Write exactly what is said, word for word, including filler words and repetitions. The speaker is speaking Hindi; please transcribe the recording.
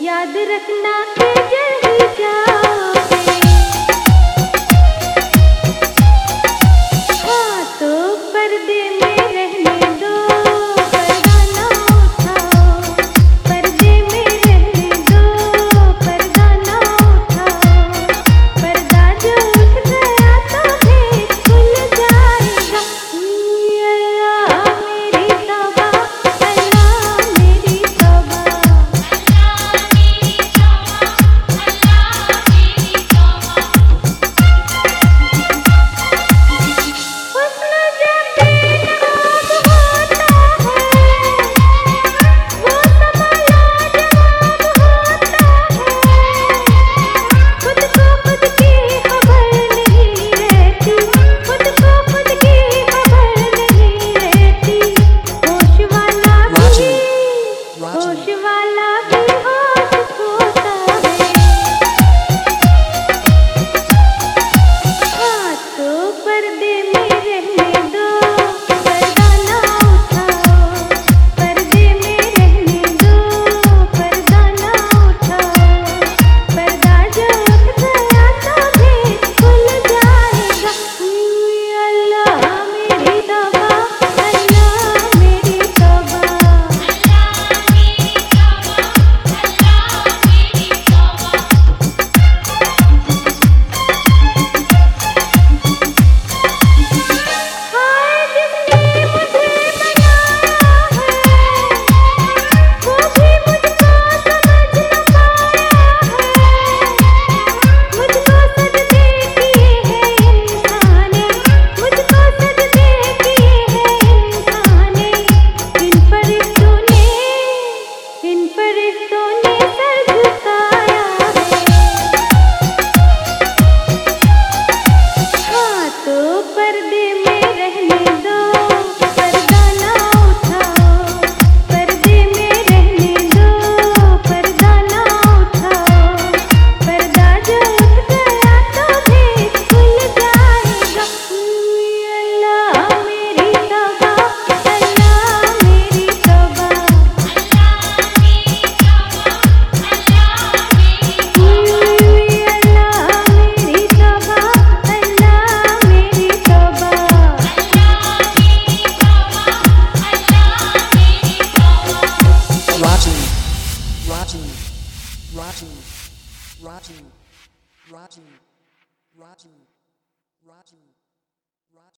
याद रखना के जल ही जाओगे। हाँ तो पर्दे में रहने दो, पर्दा ना उठाओ। पर्दे में रहने दो, पर्दा ना उठाओ। पर्दा जो उठ गया तो भेद खुल जाएगा। अल्लाह मेरी तौबा, अल्लाह मेरी तौबा। हुस्न जब बेनकाब होता है, वो समा लाजवाब होता है। खुद को खुद की खबर नहीं रहती, खुद को खुद की खबर नहीं रहती। होश वाला भी, होश वाला भी होश खोता है। हाँ तो पर्दे में रहने दो, पर्दा ना उठाओ। पर्दे में रहने दो, पर्दा ना उठाओ। पर्दा जो उठ गया तो भेद खुल जाएगा। अल्लाह मेरी तौबा, अल्लाह मेरी तौबा। हाय जिसने मुझे बनाया है, वो भी मुझको समझ न पाया है। मुझको सजदे किए हैं इंसान ने, मुझको सजदे किए हैं इंसान ने। इन फरिश्तों ने, इन फरिश्तों ने सर झुकाया है। हाँ तो पर्दे में रहने दो, पर्दा ना उठाओ। पर्दे में रहने दो, पर्दा ना उठाओ। पर्दा जो उठ गया तो भेद खुल जाएगा। अल्लाह मेरी तौबा, अल्लाह मेरी तौबा। अल्लाह मेरी तौबा, अल्लाह मेरी तौबा। अल्लाह मेरी तौबा, अल्लाह मेरी तौबा। Raju, Raju, Raju, Raju, Raju, Raju, Raju, Raju.